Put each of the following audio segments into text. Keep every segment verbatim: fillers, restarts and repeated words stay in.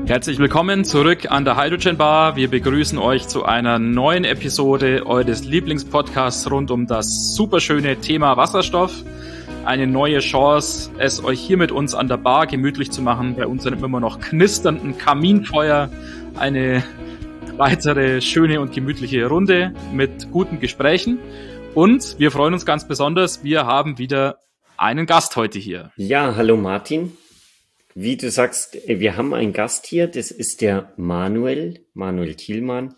Herzlich willkommen zurück an der Hydrogen Bar. Wir begrüßen euch zu einer neuen Episode eures Lieblingspodcasts rund um das superschöne Thema Wasserstoff. Eine neue Chance, es euch hier mit uns an der Bar gemütlich zu machen, bei unserem immer noch knisternden Kaminfeuer. Eine weitere schöne und gemütliche Runde mit guten Gesprächen. Und wir freuen uns ganz besonders, wir haben wieder einen Gast heute hier. Ja, hallo Martin. Wie du sagst, wir haben einen Gast hier, das ist der Manuel, Manuel Thielmann,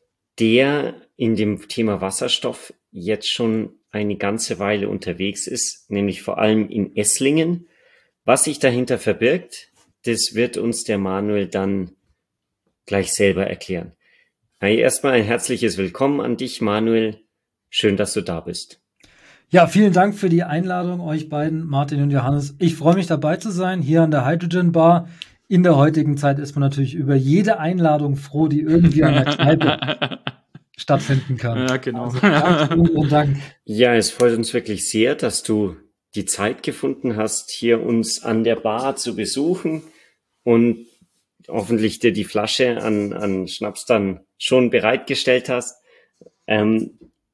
der in dem Thema Wasserstoff jetzt schon eine ganze Weile unterwegs ist, nämlich vor allem in Esslingen. Was sich dahinter verbirgt, das wird uns der Manuel dann gleich selber erklären. Erstmal ein herzliches Willkommen an dich, Manuel. Schön, dass du da bist. Ja, vielen Dank für die Einladung, euch beiden, Martin und Johannes. Ich freue mich, dabei zu sein, hier an der Hydrogen Bar. In der heutigen Zeit ist man natürlich über jede Einladung froh, die irgendwie an der Kneipe stattfinden kann. Ja, genau. Also, vielen Dank. Ja, es freut uns wirklich sehr, dass du die Zeit gefunden hast, hier uns an der Bar zu besuchen und hoffentlich dir die Flasche an, an Schnaps dann schon bereitgestellt hast. Ähm,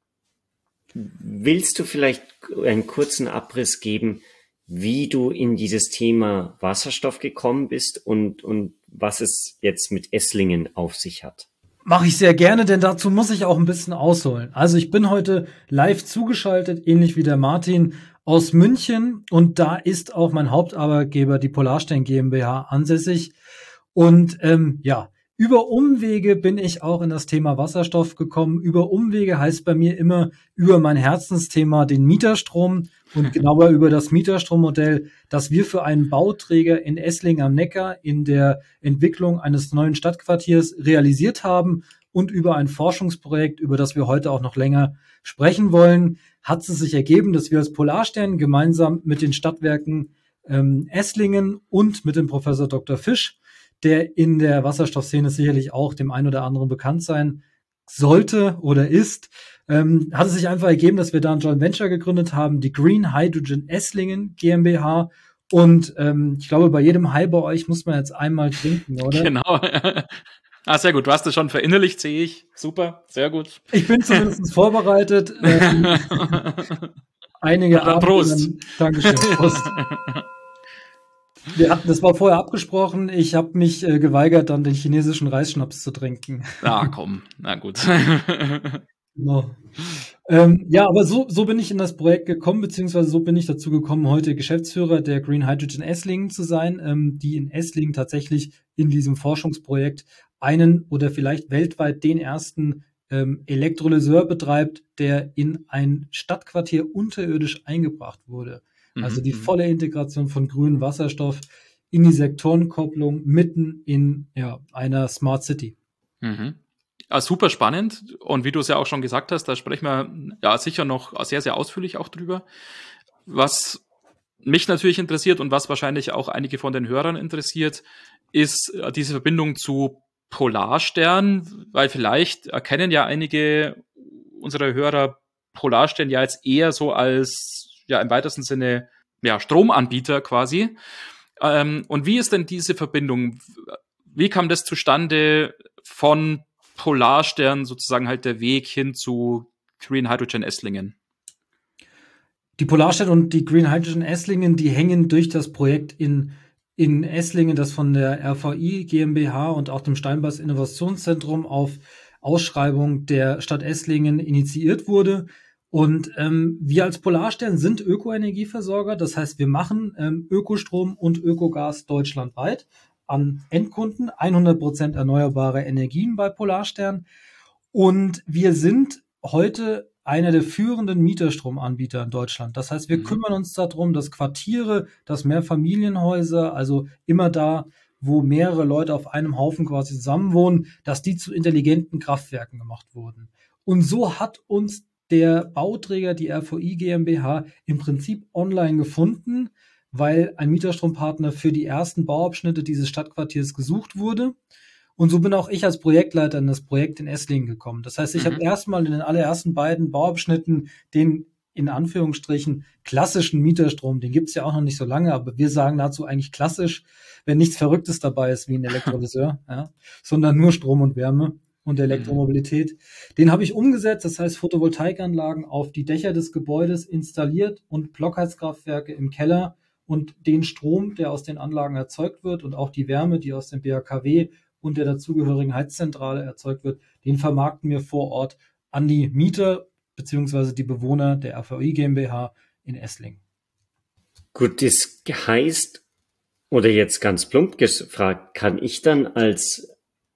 Willst du vielleicht einen kurzen Abriss geben, wie du in dieses Thema Wasserstoff gekommen bist und, und was es jetzt mit Esslingen auf sich hat? Mache ich sehr gerne, denn dazu muss ich auch ein bisschen ausholen. Also ich bin heute live zugeschaltet, ähnlich wie der Martin, aus München. Und da ist auch mein Hauptarbeitgeber, die Polarstern GmbH, ansässig. Und ähm, ja, über Umwege bin ich auch in das Thema Wasserstoff gekommen. Über Umwege heißt bei mir immer über mein Herzensthema, den Mieterstrom, und genauer über das Mieterstrommodell, das wir für einen Bauträger in Esslingen am Neckar in der Entwicklung eines neuen Stadtquartiers realisiert haben, und über ein Forschungsprojekt, über das wir heute auch noch länger sprechen wollen, hat es sich ergeben, dass wir als Polarstern gemeinsam mit den Stadtwerken ähm, Esslingen und mit dem Professor Doktor Fisch, der in der Wasserstoffszene sicherlich auch dem einen oder anderen bekannt sein sollte oder ist, ähm, hat es sich einfach ergeben, dass wir da ein Joint Venture gegründet haben, die Green Hydrogen Esslingen GmbH. Und ähm, ich glaube, bei jedem Hi bei euch muss man jetzt einmal trinken, oder? Genau. Ah, sehr gut. Du hast es schon verinnerlicht, sehe ich. Super, sehr gut. Ich bin zumindest vorbereitet. Ähm, einige Abende. Prost. Dankeschön. Prost. Wir hatten, das war vorher abgesprochen. Ich habe mich äh, geweigert, dann den chinesischen Reisschnaps zu trinken. Ah, komm. Na gut. Genau. Ähm, ja, aber so, so bin ich in das Projekt gekommen, beziehungsweise so bin ich dazu gekommen, heute Geschäftsführer der Green Hydrogen Esslingen zu sein, ähm, die in Esslingen tatsächlich in diesem Forschungsprojekt einen oder vielleicht weltweit den ersten ähm, Elektrolyseur betreibt, der in ein Stadtquartier unterirdisch eingebracht wurde. Also die volle Integration von grünem Wasserstoff in die Sektorenkopplung mitten in ja, einer Smart City. Mhm. Ja, super spannend. Und wie du es ja auch schon gesagt hast, da sprechen wir ja sicher noch sehr, sehr ausführlich auch drüber. Was mich natürlich interessiert und was wahrscheinlich auch einige von den Hörern interessiert, ist diese Verbindung zu Polarstern, weil vielleicht erkennen ja einige unserer Hörer Polarstern ja jetzt eher so als ja im weitesten Sinne ja Stromanbieter quasi. Ähm, und wie ist denn diese Verbindung? Wie kam das zustande von Polarstern sozusagen halt der Weg hin zu Green Hydrogen Esslingen? Die Polarstern und die Green Hydrogen Esslingen, die hängen durch das Projekt in in Esslingen, das von der R V I GmbH und auch dem Steinbass Innovationszentrum auf Ausschreibung der Stadt Esslingen initiiert wurde. Und ähm, wir als Polarstern sind Ökoenergieversorger. Das heißt, wir machen ähm, Ökostrom und Ökogas deutschlandweit an Endkunden, hundert Prozent erneuerbare Energien bei Polarstern. Und wir sind heute einer der führenden Mieterstromanbieter in Deutschland. Das heißt, wir mhm. kümmern uns darum, dass Quartiere, dass Mehrfamilienhäuser, also immer da, wo mehrere Leute auf einem Haufen quasi zusammenwohnen, dass die zu intelligenten Kraftwerken gemacht wurden. Und so hat uns der Bauträger, die R V I GmbH, im Prinzip online gefunden, weil ein Mieterstrompartner für die ersten Bauabschnitte dieses Stadtquartiers gesucht wurde. Und so bin auch ich als Projektleiter in das Projekt in Esslingen gekommen. Das heißt, ich mhm. habe erstmal in den allerersten beiden Bauabschnitten den in Anführungsstrichen klassischen Mieterstrom, den gibt's ja auch noch nicht so lange, aber wir sagen dazu eigentlich klassisch, wenn nichts Verrücktes dabei ist wie ein Elektrolyseur, ja, sondern nur Strom und Wärme und Elektromobilität. Den habe ich umgesetzt, das heißt Photovoltaikanlagen auf die Dächer des Gebäudes installiert und Blockheizkraftwerke im Keller und den Strom, der aus den Anlagen erzeugt wird und auch die Wärme, die aus dem B H K W und der dazugehörigen Heizzentrale erzeugt wird, den vermarkten wir vor Ort an die Mieter beziehungsweise die Bewohner der R V I GmbH in Esslingen. Gut, das heißt, oder jetzt ganz plump gefragt, kann ich dann als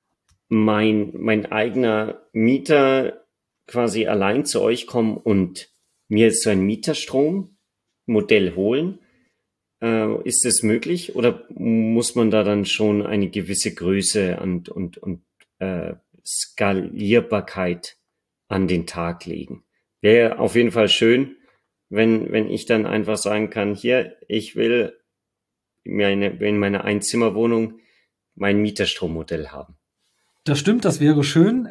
mein, mein eigener Mieter quasi allein zu euch kommen und mir so ein Mieterstrommodell holen? Äh, ist das möglich oder muss man da dann schon eine gewisse Größe und, und, und äh, Skalierbarkeit an den Tag legen? Wäre auf jeden Fall schön, wenn, wenn ich dann einfach sagen kann, hier, ich will meine, in meiner Einzimmerwohnung mein Mieterstrommodell haben. Das stimmt, das wäre schön.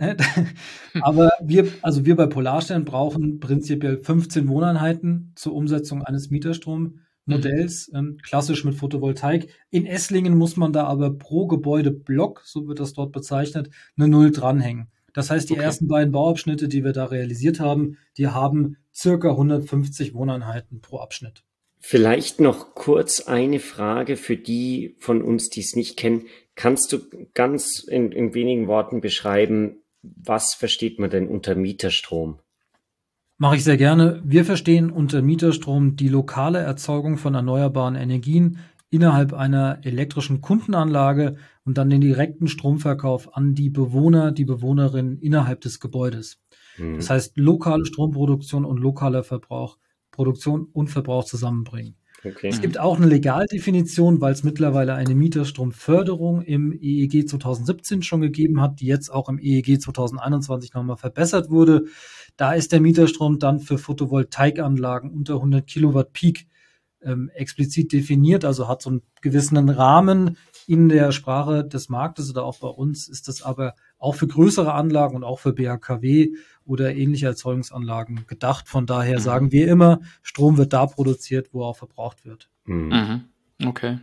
Aber wir, also wir bei Polarstern brauchen prinzipiell fünfzehn Wohneinheiten zur Umsetzung eines Mieterstrommodells, mhm. ähm, klassisch mit Photovoltaik. In Esslingen muss man da aber pro Gebäudeblock, so wird das dort bezeichnet, eine Null dranhängen. Das heißt, die okay. ersten beiden Bauabschnitte, die wir da realisiert haben, die haben circa hundertfünfzig Wohneinheiten pro Abschnitt. Vielleicht noch kurz eine Frage für die von uns, die es nicht kennen. Kannst du ganz in, in wenigen Worten beschreiben, was versteht man denn unter Mieterstrom? Mache ich sehr gerne. Wir verstehen unter Mieterstrom die lokale Erzeugung von erneuerbaren Energien innerhalb einer elektrischen Kundenanlage und dann den direkten Stromverkauf an die Bewohner, die Bewohnerinnen innerhalb des Gebäudes. Hm. Das heißt, lokale Stromproduktion und lokaler Verbrauch, Produktion und Verbrauch zusammenbringen. Okay. Es gibt auch eine Legaldefinition, weil es mittlerweile eine Mieterstromförderung im E E G zweitausendsiebzehn schon gegeben hat, die jetzt auch im E E G zweitausendeinundzwanzig nochmal verbessert wurde. Da ist der Mieterstrom dann für Photovoltaikanlagen unter hundert Kilowatt Peak ähm, explizit definiert, also hat so einen gewissen Rahmen in der Sprache des Marktes oder auch bei uns ist das aber auch für größere Anlagen und auch für B H K W oder ähnliche Erzeugungsanlagen gedacht. Von daher mhm. sagen wir immer, Strom wird da produziert, wo er auch verbraucht wird. Mhm. Okay.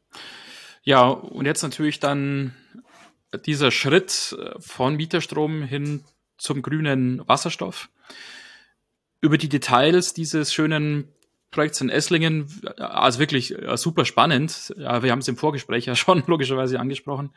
Ja, und jetzt natürlich dann dieser Schritt von Mieterstrom hin zum grünen Wasserstoff. Über die Details dieses schönen Projekts in Esslingen, also wirklich super spannend. Ja, wir haben es im Vorgespräch ja schon logischerweise angesprochen.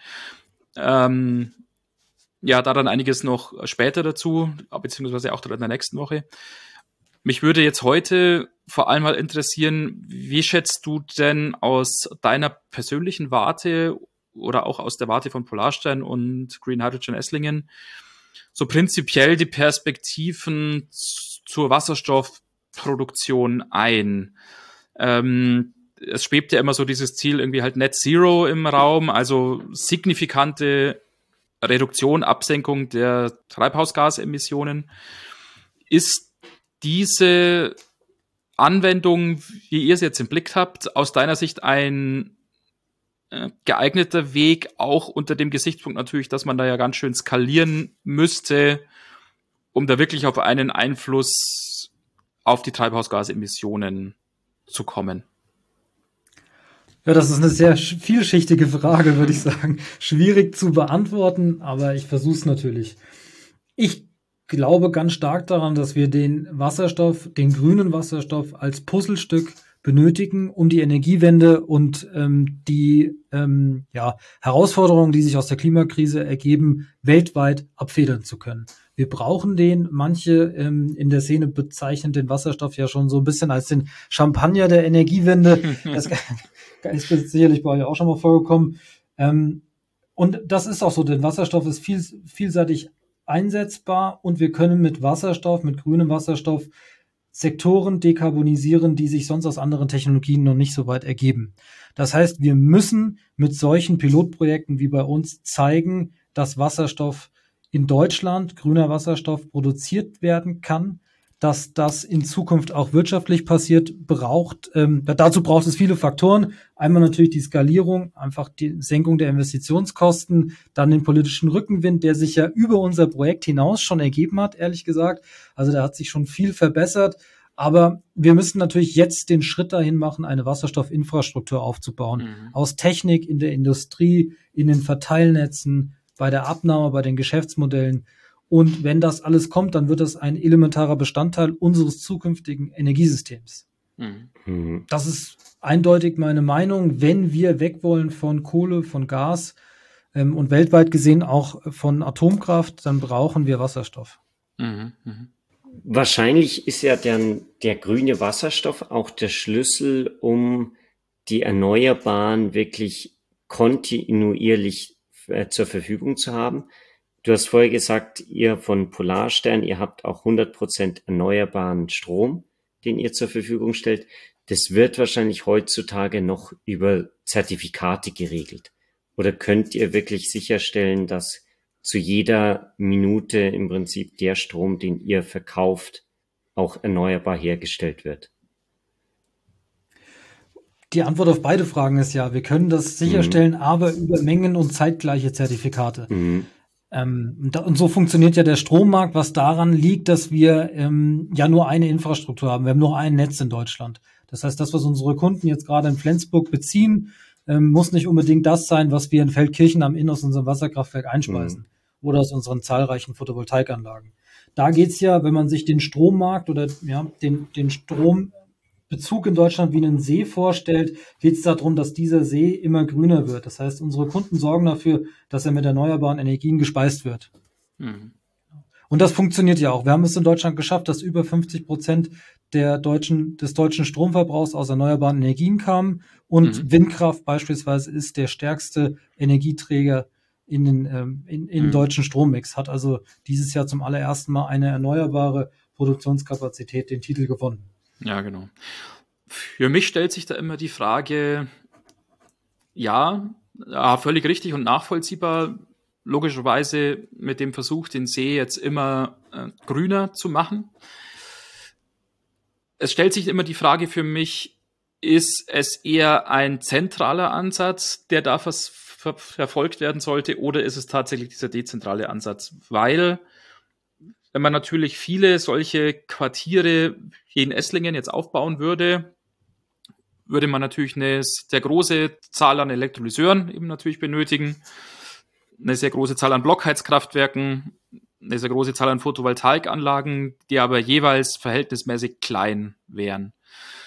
Ähm, ja, da dann einiges noch später dazu, beziehungsweise auch in der nächsten Woche. Mich würde jetzt heute vor allem mal interessieren, wie schätzt du denn aus deiner persönlichen Warte oder auch aus der Warte von Polarstern und Green Hydrogen Esslingen so prinzipiell die Perspektiven zur Wasserstoffproduktion ein? Ähm, es schwebt ja immer so dieses Ziel irgendwie halt Net Zero im Raum, also signifikante Reduktion, Absenkung der Treibhausgasemissionen. Ist diese Anwendung, wie ihr es jetzt im Blick habt, aus deiner Sicht ein äh, geeigneter Weg, auch unter dem Gesichtspunkt natürlich, dass man da ja ganz schön skalieren müsste, um da wirklich auf einen Einfluss auf die Treibhausgasemissionen zu kommen? Ja, das ist eine sehr vielschichtige Frage, würde ich sagen. Schwierig zu beantworten, aber ich versuche es natürlich. Ich glaube ganz stark daran, dass wir den Wasserstoff, den grünen Wasserstoff als Puzzlestück benötigen, um die Energiewende und ähm, die ähm, ja, Herausforderungen, die sich aus der Klimakrise ergeben, weltweit abfedern zu können. Wir brauchen den. Manche ähm, in der Szene bezeichnen den Wasserstoff ja schon so ein bisschen als den Champagner der Energiewende. Das ist sicherlich bei euch auch schon mal vorgekommen. Ähm, und das ist auch so, denn Wasserstoff ist viel, vielseitig einsetzbar und wir können mit Wasserstoff, mit grünem Wasserstoff Sektoren dekarbonisieren, die sich sonst aus anderen Technologien noch nicht so weit ergeben. Das heißt, wir müssen mit solchen Pilotprojekten wie bei uns zeigen, dass Wasserstoff in Deutschland, grüner Wasserstoff, produziert werden kann, dass das in Zukunft auch wirtschaftlich passiert, braucht. Ähm, dazu braucht es viele Faktoren. Einmal natürlich die Skalierung, einfach die Senkung der Investitionskosten, dann den politischen Rückenwind, der sich ja über unser Projekt hinaus schon ergeben hat, ehrlich gesagt. Also da hat sich schon viel verbessert. Aber wir müssen natürlich jetzt den Schritt dahin machen, eine Wasserstoffinfrastruktur aufzubauen. Mhm. Aus Technik in der Industrie, in den Verteilnetzen, bei der Abnahme, bei den Geschäftsmodellen. Und wenn das alles kommt, dann wird das ein elementarer Bestandteil unseres zukünftigen Energiesystems. Mhm. Das ist eindeutig meine Meinung. Wenn wir weg wollen von Kohle, von Gas ähm, und weltweit gesehen auch von Atomkraft, dann brauchen wir Wasserstoff. Mhm. Mhm. Wahrscheinlich ist ja dann der grüne Wasserstoff auch der Schlüssel, um die Erneuerbaren wirklich kontinuierlich äh, zur Verfügung zu haben. Du hast vorher gesagt, ihr von Polarstern, ihr habt auch hundert Prozent erneuerbaren Strom, den ihr zur Verfügung stellt. Das wird wahrscheinlich heutzutage noch über Zertifikate geregelt. Oder könnt ihr wirklich sicherstellen, dass zu jeder Minute im Prinzip der Strom, den ihr verkauft, auch erneuerbar hergestellt wird? Die Antwort auf beide Fragen ist ja, wir können das sicherstellen, mhm. aber über Mengen- und zeitgleiche Zertifikate. Mhm. Ähm, und so funktioniert ja der Strommarkt, was daran liegt, dass wir ähm, ja nur eine Infrastruktur haben. Wir haben nur ein Netz in Deutschland. Das heißt, das, was unsere Kunden jetzt gerade in Flensburg beziehen, ähm, muss nicht unbedingt das sein, was wir in Feldkirchen am Inn aus unserem Wasserkraftwerk einspeisen. Mhm. Oder aus unseren zahlreichen Photovoltaikanlagen. Da geht's ja, wenn man sich den Strommarkt oder ja den, den Strombezug in Deutschland wie einen See vorstellt, geht's darum, dass dieser See immer grüner wird. Das heißt, unsere Kunden sorgen dafür, dass er mit erneuerbaren Energien gespeist wird. Mhm. Und das funktioniert ja auch. Wir haben es in Deutschland geschafft, dass über fünfzig Prozent der deutschen, des deutschen Stromverbrauchs aus erneuerbaren Energien kamen. Und mhm. Windkraft beispielsweise ist der stärkste Energieträger in den ähm, in, in mhm. deutschen Strommix, hat also dieses Jahr zum allerersten Mal eine erneuerbare Produktionskapazität den Titel gewonnen. Ja, genau. Für mich stellt sich da immer die Frage, ja, ja völlig richtig und nachvollziehbar, logischerweise mit dem Versuch, den See jetzt immer äh, grüner zu machen. Es stellt sich immer die Frage für mich, ist es eher ein zentraler Ansatz, der da vers- ver- verfolgt werden sollte, oder ist es tatsächlich dieser dezentrale Ansatz? Weil, wenn man natürlich viele solche Quartiere hier in Esslingen jetzt aufbauen würde, würde man natürlich eine sehr große Zahl an Elektrolyseuren eben natürlich benötigen, eine sehr große Zahl an Blockheizkraftwerken, eine sehr große Zahl an Photovoltaikanlagen, die aber jeweils verhältnismäßig klein wären.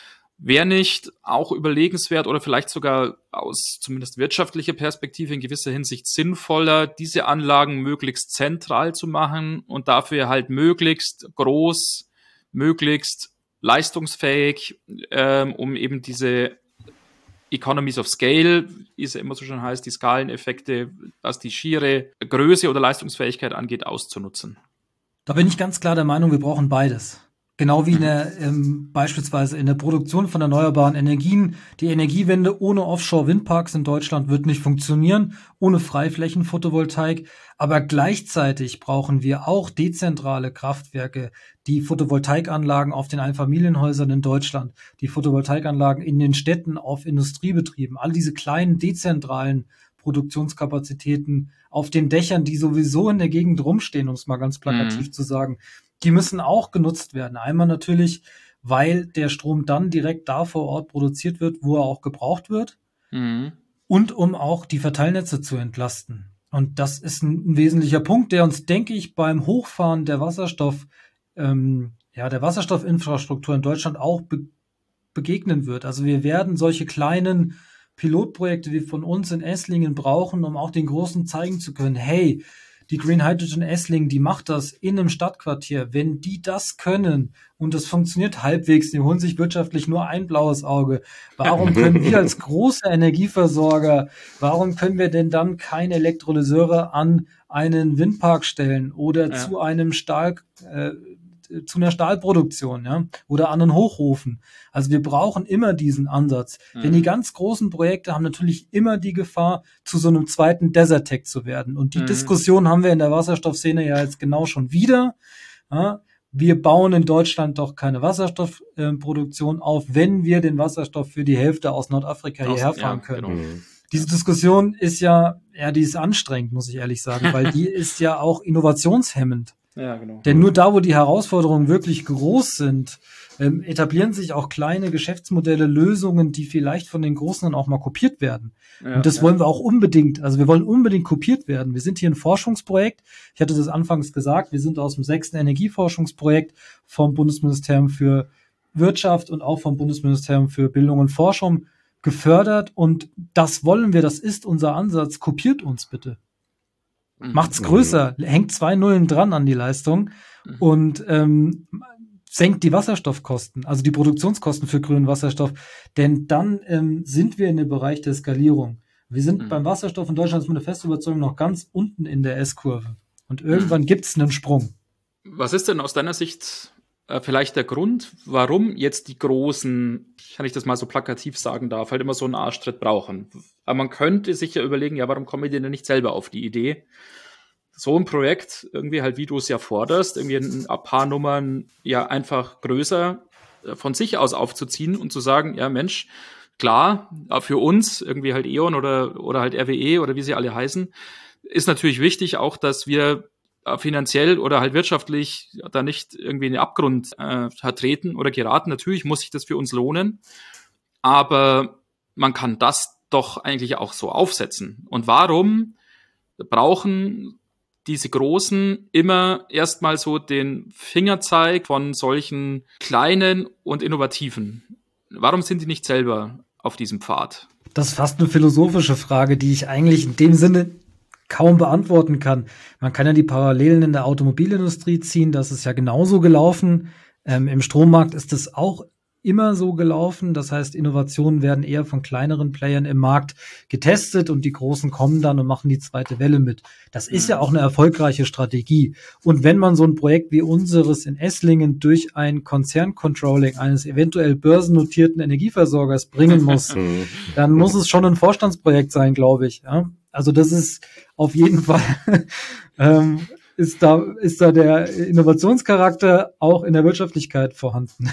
Wäre nicht auch überlegenswert oder vielleicht sogar aus zumindest wirtschaftlicher Perspektive in gewisser Hinsicht sinnvoller, diese Anlagen möglichst zentral zu machen und dafür halt möglichst groß, möglichst leistungsfähig, ähm, um eben diese Economies of Scale, wie es ja immer so schön heißt, die Skaleneffekte, was die schiere Größe oder Leistungsfähigkeit angeht, auszunutzen. Da bin ich ganz klar der Meinung, wir brauchen beides. Genau wie in der, ähm, beispielsweise in der Produktion von erneuerbaren Energien. Die Energiewende ohne Offshore-Windparks in Deutschland wird nicht funktionieren, ohne Freiflächen-Photovoltaik. Aber gleichzeitig brauchen wir auch dezentrale Kraftwerke, die Photovoltaikanlagen auf den Einfamilienhäusern in Deutschland, die Photovoltaikanlagen in den Städten auf Industriebetrieben, all diese kleinen dezentralen Produktionskapazitäten auf den Dächern, die sowieso in der Gegend rumstehen, um es mal ganz plakativ mhm. zu sagen. Die müssen auch genutzt werden. Einmal natürlich, weil der Strom dann direkt da vor Ort produziert wird, wo er auch gebraucht wird. Mhm. Und um auch die Verteilnetze zu entlasten. Und das ist ein, ein wesentlicher Punkt, der uns, denke ich, beim Hochfahren der Wasserstoff, ähm, ja, der Wasserstoffinfrastruktur in Deutschland auch be- begegnen wird. Also wir werden solche kleinen Pilotprojekte wie von uns in Esslingen brauchen, um auch den Großen zeigen zu können, hey, die Green Hydrogen Esslingen, die macht das in einem Stadtquartier. Wenn die das können und das funktioniert halbwegs, die holen sich wirtschaftlich nur ein blaues Auge. Warum können wir als große Energieversorger, warum können wir denn dann keine Elektrolyseure an einen Windpark stellen oder ja. zu einem Stahl, äh, zu einer Stahlproduktion, ja, oder an einen Hochofen. Also wir brauchen immer diesen Ansatz. Mhm. Denn die ganz großen Projekte haben natürlich immer die Gefahr, zu so einem zweiten Desertec zu werden. Und die mhm. Diskussion haben wir in der Wasserstoffszene ja jetzt genau schon wieder. Ja, wir bauen in Deutschland doch keine Wasserstoffproduktion äh, auf, wenn wir den Wasserstoff für die Hälfte aus Nordafrika aus, hierher fahren ja, können. Genau. Mhm. Diese Diskussion ist ja, ja, die ist anstrengend, muss ich ehrlich sagen, weil die ist ja auch innovationshemmend. Ja, genau. Denn nur da, wo die Herausforderungen wirklich groß sind, ähm, etablieren sich auch kleine Geschäftsmodelle, Lösungen, die vielleicht von den Großen dann auch mal kopiert werden. Ja, und das ja. wollen wir auch unbedingt. Also wir wollen unbedingt kopiert werden. Wir sind hier ein Forschungsprojekt. Ich hatte das anfangs gesagt. Wir sind aus dem sechsten Energieforschungsprojekt vom Bundesministerium für Wirtschaft und auch vom Bundesministerium für Bildung und Forschung gefördert. Und das wollen wir. Das ist unser Ansatz. Kopiert uns bitte. Macht's größer, hängt zwei Nullen dran an die Leistung und ähm, senkt die Wasserstoffkosten, also die Produktionskosten für grünen Wasserstoff, denn dann ähm, sind wir in dem Bereich der Skalierung. Wir sind mhm. beim Wasserstoff in Deutschland, ist meine feste Überzeugung, noch ganz unten in der S-Kurve und irgendwann mhm. gibt's einen Sprung. Was ist denn aus deiner Sicht äh, vielleicht der Grund, warum jetzt die Großen, kann ich das mal so plakativ sagen darf, halt immer so einen Arschtritt brauchen? Aber man könnte sich ja überlegen, ja, warum kommen wir denn nicht selber auf die Idee, so ein Projekt irgendwie halt, wie du es ja forderst, irgendwie ein paar Nummern ja einfach größer von sich aus aufzuziehen und zu sagen, ja Mensch, klar, für uns, irgendwie halt E.ON oder, oder halt R W E oder wie sie alle heißen, ist natürlich wichtig auch, dass wir finanziell oder halt wirtschaftlich da nicht irgendwie in den Abgrund äh, vertreten oder geraten. Natürlich muss sich das für uns lohnen, aber man kann das doch eigentlich auch so aufsetzen. Und warum brauchen diese Großen immer erstmal so den Fingerzeig von solchen kleinen und innovativen? Warum sind die nicht selber auf diesem Pfad? Das ist fast eine philosophische Frage, die ich eigentlich in dem Sinne kaum beantworten kann. Man kann ja die Parallelen in der Automobilindustrie ziehen, das ist ja genauso gelaufen. Ähm, im Strommarkt ist es auch immer so gelaufen. Das heißt, Innovationen werden eher von kleineren Playern im Markt getestet und die Großen kommen dann und machen die zweite Welle mit. Das ist ja auch eine erfolgreiche Strategie. Und wenn man so ein Projekt wie unseres in Esslingen durch ein Konzerncontrolling eines eventuell börsennotierten Energieversorgers bringen muss, dann muss es schon ein Vorstandsprojekt sein, glaube ich. Ja? Also das ist auf jeden Fall ähm, ist da ist da der Innovationscharakter auch in der Wirtschaftlichkeit vorhanden.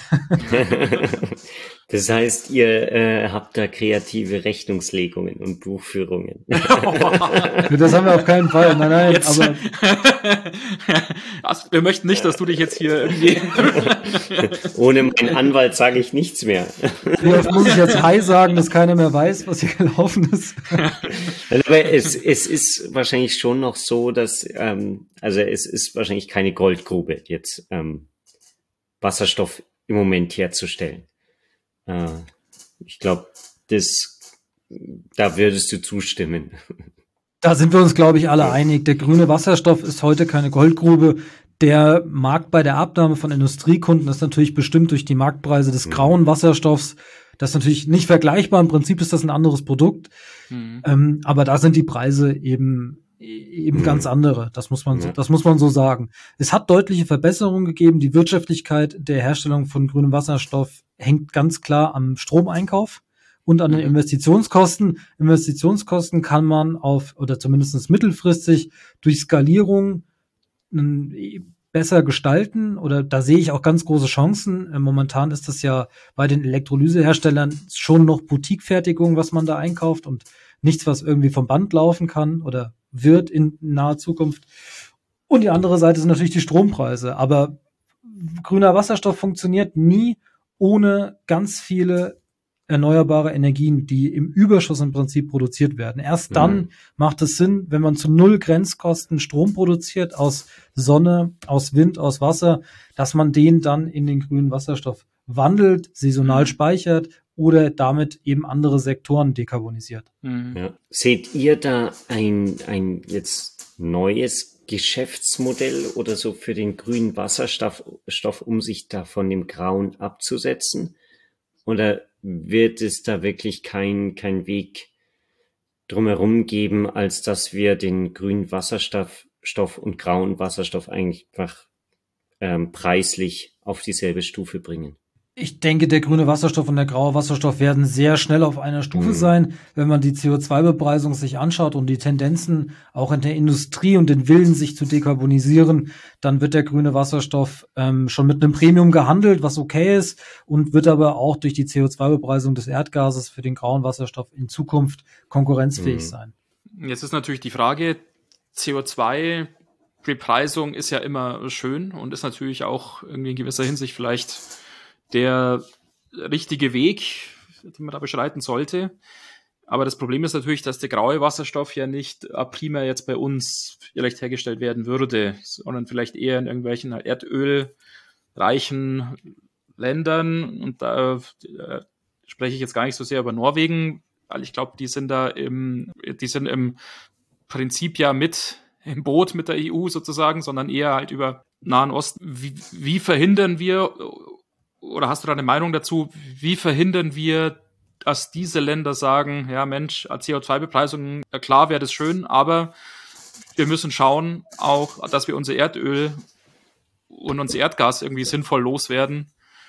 Das heißt, ihr äh, habt da kreative Rechnungslegungen und Buchführungen. Das haben wir auf keinen Fall. Nein, nein. Jetzt. Aber also, wir möchten nicht, dass du dich jetzt hier irgendwie. Ohne meinen Anwalt sage ich nichts mehr. Wie oft muss ich jetzt Hi sagen, dass keiner mehr weiß, was hier gelaufen ist? Aber es, es ist wahrscheinlich schon noch so, dass ähm, also es ist wahrscheinlich keine Goldgrube, jetzt ähm, Wasserstoff im Moment herzustellen. Äh, ich glaube, das, da würdest du zustimmen. Da sind wir uns, glaube ich, alle einig. Der grüne Wasserstoff ist heute keine Goldgrube. Der Markt bei der Abnahme von Industriekunden ist natürlich bestimmt durch die Marktpreise des grauen Wasserstoffs. Das ist natürlich nicht vergleichbar. Im Prinzip ist das ein anderes Produkt. Mhm. Ähm, aber da sind die Preise eben eben mhm. ganz andere. Das muss man so, das muss man so sagen. Es hat deutliche Verbesserungen gegeben. Die Wirtschaftlichkeit der Herstellung von grünem Wasserstoff hängt ganz klar am Stromeinkauf und an den mhm. Investitionskosten. Investitionskosten kann man auf, oder zumindest mittelfristig, durch Skalierung besser gestalten, oder da sehe ich auch ganz große Chancen. Momentan ist das ja bei den Elektrolyseherstellern schon noch Boutique-Fertigung, was man da einkauft und nichts, was irgendwie vom Band laufen kann oder wird in naher Zukunft. Und die andere Seite sind natürlich die Strompreise. Aber grüner Wasserstoff funktioniert nie ohne ganz viele erneuerbare Energien, die im Überschuss im Prinzip produziert werden. Erst dann mhm. macht es Sinn, wenn man zu null Grenzkosten Strom produziert aus Sonne, aus Wind, aus Wasser, dass man den dann in den grünen Wasserstoff wandelt, saisonal mhm. speichert oder damit eben andere Sektoren dekarbonisiert. Mhm. Ja. Seht ihr da ein, ein jetzt neues Geschäftsmodell oder so für den grünen Wasserstoff, Stoff, um sich da von dem Grauen abzusetzen? Oder wird es da wirklich kein, kein Weg drumherum geben, als dass wir den grünen Wasserstoff Stoff und grauen Wasserstoff einfach ähm, preislich auf dieselbe Stufe bringen? Ich denke, der grüne Wasserstoff und der graue Wasserstoff werden sehr schnell auf einer Stufe mhm. sein. Wenn man die C O zwei Bepreisung sich anschaut und die Tendenzen auch in der Industrie und den Willen, sich zu dekarbonisieren, dann wird der grüne Wasserstoff ähm, schon mit einem Premium gehandelt, was okay ist, und wird aber auch durch die C O zwei Bepreisung des Erdgases für den grauen Wasserstoff in Zukunft konkurrenzfähig mhm. sein. Jetzt ist natürlich die Frage, C O zwei Bepreisung ist ja immer schön und ist natürlich auch irgendwie in gewisser Hinsicht vielleicht der richtige Weg, den man da beschreiten sollte. Aber das Problem ist natürlich, dass der graue Wasserstoff ja nicht primär jetzt bei uns vielleicht hergestellt werden würde, sondern vielleicht eher in irgendwelchen erdölreichen Ländern. Und da äh, spreche ich jetzt gar nicht so sehr über Norwegen, weil ich glaube, die sind da im, die sind im Prinzip ja mit im Boot mit der E U sozusagen, sondern eher halt über Nahen Osten. Wie, wie verhindern wir, oder hast du da eine Meinung dazu, wie verhindern wir, dass diese Länder sagen, ja Mensch, C O zwei Bepreisung, ja klar wäre das schön, aber wir müssen schauen auch, dass wir unser Erdöl und unser Erdgas irgendwie sinnvoll loswerden.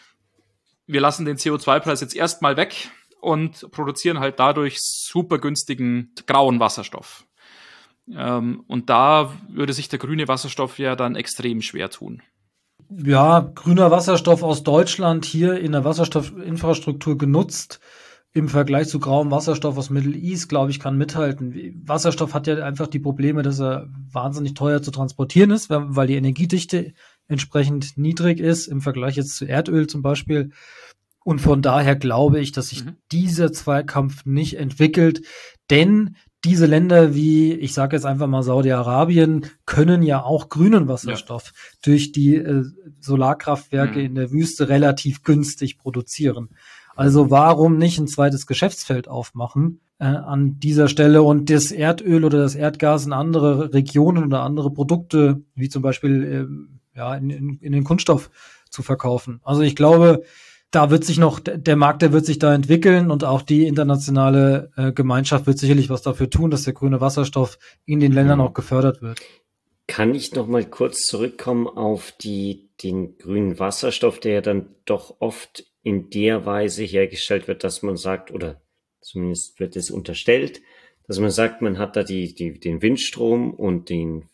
Wir lassen den C O zwei Preis jetzt erstmal weg und produzieren halt dadurch super günstigen grauen Wasserstoff. Ähm, und da würde sich der grüne Wasserstoff ja dann extrem schwer tun. Ja, grüner Wasserstoff aus Deutschland hier in der Wasserstoffinfrastruktur genutzt. Im Vergleich zu grauem Wasserstoff aus Middle East, glaube ich, kann mithalten. Wasserstoff hat ja einfach die Probleme, dass er wahnsinnig teuer zu transportieren ist, weil die Energiedichte entsprechend niedrig ist, im Vergleich jetzt zu Erdöl zum Beispiel. Und von daher glaube ich, dass sich mhm. dieser Zweikampf nicht entwickelt, denn diese Länder wie, ich sage jetzt einfach mal Saudi-Arabien, können ja auch grünen Wasserstoff ja. durch die äh, Solarkraftwerke mhm. in der Wüste relativ günstig produzieren. Also warum nicht ein zweites Geschäftsfeld aufmachen äh, an dieser Stelle und das Erdöl oder das Erdgas in andere Regionen oder andere Produkte, wie zum Beispiel äh, ja in, in, in den Kunststoff zu verkaufen. Also ich glaube, da wird sich noch, der Markt, der wird sich da entwickeln und auch die internationale äh, Gemeinschaft wird sicherlich was dafür tun, dass der grüne Wasserstoff in den Ländern auch gefördert wird. Kann ich noch mal kurz zurückkommen auf die, den grünen Wasserstoff, der ja dann doch oft in der Weise hergestellt wird, dass man sagt, oder zumindest wird es unterstellt, dass man sagt, man hat da die, die, den Windstrom und den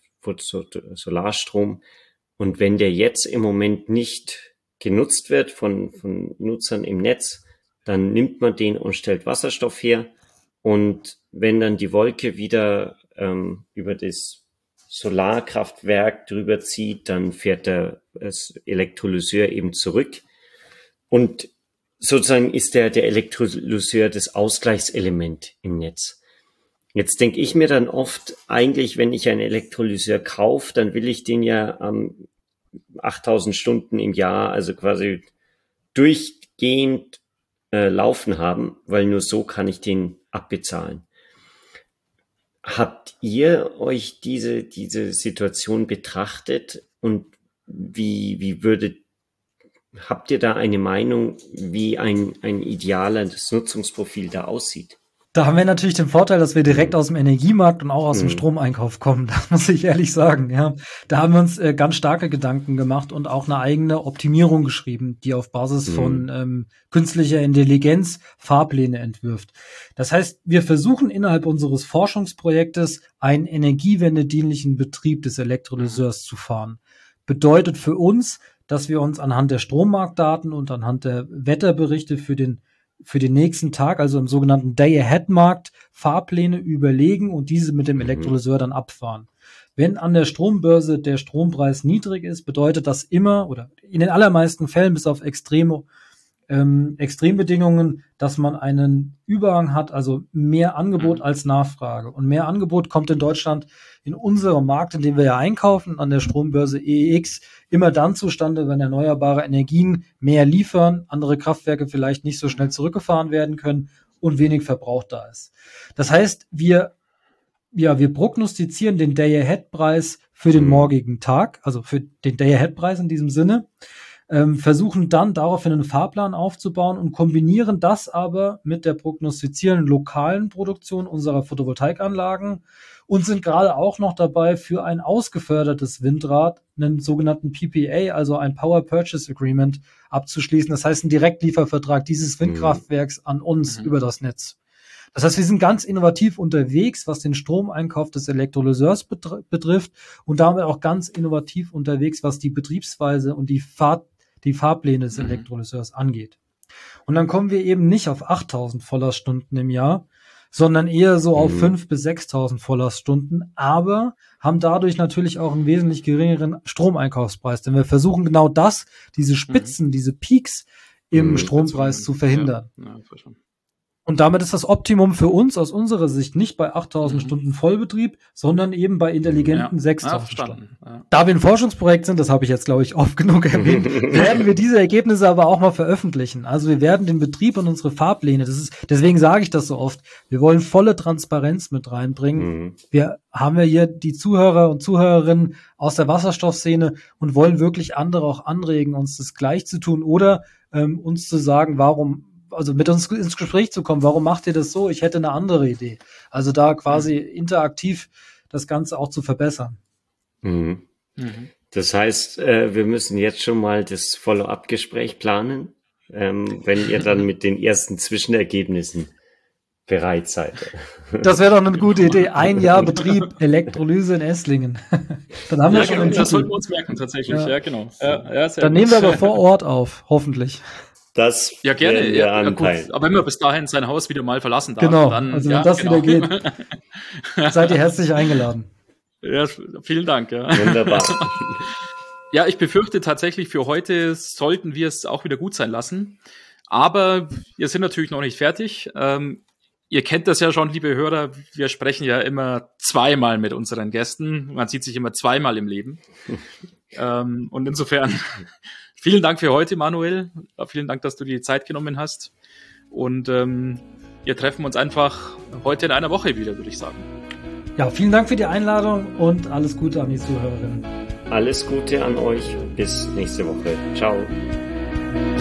Solarstrom und wenn der jetzt im Moment nicht genutzt wird von, von Nutzern im Netz, dann nimmt man den und stellt Wasserstoff her. Und wenn dann die Wolke wieder ähm, über das Solarkraftwerk drüber zieht, dann fährt der das Elektrolyseur eben zurück. Und sozusagen ist der, der Elektrolyseur das Ausgleichselement im Netz. Jetzt denke ich mir dann oft, eigentlich, wenn ich einen Elektrolyseur kaufe, dann will ich den ja am ähm, achttausend Stunden im Jahr, also quasi durchgehend äh, laufen haben, weil nur so kann ich den abbezahlen. Habt ihr euch diese diese Situation betrachtet und wie wie würdet habt ihr da eine Meinung, wie ein ein ideales Nutzungsprofil da aussieht? Da haben wir natürlich den Vorteil, dass wir direkt aus dem Energiemarkt und auch aus dem mhm. Stromeinkauf kommen. Das muss ich ehrlich sagen. Ja, da haben wir uns äh, ganz starke Gedanken gemacht und auch eine eigene Optimierung geschrieben, die auf Basis mhm. von ähm, künstlicher Intelligenz Fahrpläne entwirft. Das heißt, wir versuchen innerhalb unseres Forschungsprojektes einen energiewendedienlichen Betrieb des Elektrolyseurs zu fahren. Bedeutet für uns, dass wir uns anhand der Strommarktdaten und anhand der Wetterberichte für den für den nächsten Tag, also im sogenannten Day-Ahead-Markt, Fahrpläne überlegen und diese mit dem Elektrolyseur dann abfahren. Wenn an der Strombörse der Strompreis niedrig ist, bedeutet das immer oder in den allermeisten Fällen bis auf extreme ähm, Extrembedingungen, dass man einen Überhang hat, also mehr Angebot als Nachfrage. Und mehr Angebot kommt in Deutschland in unserem Markt, in dem wir ja einkaufen, an der Strombörse E E X, immer dann zustande, wenn erneuerbare Energien mehr liefern, andere Kraftwerke vielleicht nicht so schnell zurückgefahren werden können und wenig Verbrauch da ist. Das heißt, wir, ja, wir prognostizieren den Day-Ahead-Preis für den morgigen Tag, also für den Day-Ahead-Preis in diesem Sinne, ähm, versuchen dann daraufhin einen Fahrplan aufzubauen und kombinieren das aber mit der prognostizierenden lokalen Produktion unserer Photovoltaikanlagen und sind gerade auch noch dabei, für ein ausgefördertes Windrad einen sogenannten P P A, also ein Power Purchase Agreement, abzuschließen. Das heißt, ein Direktliefervertrag dieses Windkraftwerks an uns mhm. über das Netz. Das heißt, wir sind ganz innovativ unterwegs, was den Stromeinkauf des Elektrolyseurs betr- betrifft und damit auch ganz innovativ unterwegs, was die Betriebsweise und die, Fahr- die Fahrpläne des mhm. Elektrolyseurs angeht. Und dann kommen wir eben nicht auf achttausend Vollerstunden im Jahr, sondern eher so auf Mhm. fünftausend bis sechstausend Vollaststunden, aber haben dadurch natürlich auch einen wesentlich geringeren Stromeinkaufspreis, denn wir versuchen genau das, diese Spitzen, diese Peaks im Mhm. Strompreis zu verhindern. Ja, ja, verstanden. Und damit ist das Optimum für uns aus unserer Sicht nicht bei achttausend Mhm. Stunden Vollbetrieb, sondern eben bei intelligenten Ja, sechstausend Stunden. verstanden. Ja. Da wir ein Forschungsprojekt sind, das habe ich jetzt, glaube ich, oft genug erwähnt, werden wir diese Ergebnisse aber auch mal veröffentlichen. Also wir werden den Betrieb und unsere Fahrpläne, das ist, deswegen sage ich das so oft, wir wollen volle Transparenz mit reinbringen. Mhm. Wir haben ja hier die Zuhörer und Zuhörerinnen aus der Wasserstoffszene und wollen wirklich andere auch anregen, uns das gleich zu tun oder ähm, uns zu sagen, warum, also mit uns ins Gespräch zu kommen, warum macht ihr das so? Ich hätte eine andere Idee. Also da quasi interaktiv das Ganze auch zu verbessern. Mhm. Mhm. Das heißt, äh, wir müssen jetzt schon mal das Follow-up-Gespräch planen, ähm, wenn ihr dann mit den ersten Zwischenergebnissen bereit seid. Das wäre doch eine gute Idee. Ein Jahr Betrieb Elektrolyse in Esslingen. Dann haben wir Ja, schon genau, einen das sollten Titel. wir uns merken, tatsächlich. Ja. Ja, genau. Ja, ja, sehr Dann gut. nehmen wir aber vor Ort auf, hoffentlich. Das Ja, gerne. werden wir Ja, ja, anpeilen. gut. Aber wenn man bis dahin sein Haus wieder mal verlassen darf, Genau, dann. also wenn ja, das genau. wieder geht. Seid ihr herzlich eingeladen. Ja, vielen Dank. Ja. Wunderbar. Ja, ich befürchte tatsächlich, für heute sollten wir es auch wieder gut sein lassen. Aber wir sind natürlich noch nicht fertig. Ähm, ihr kennt das ja schon, liebe Hörer. Wir sprechen ja immer zweimal mit unseren Gästen. Man sieht sich immer zweimal im Leben. ähm, und insofern vielen Dank für heute, Manuel. Vielen Dank, dass du dir die Zeit genommen hast. Und ähm, wir treffen uns einfach heute in einer Woche wieder, würde ich sagen. Ja, vielen Dank für die Einladung und alles Gute an die Zuhörerinnen. Alles Gute an euch. Bis nächste Woche. Ciao.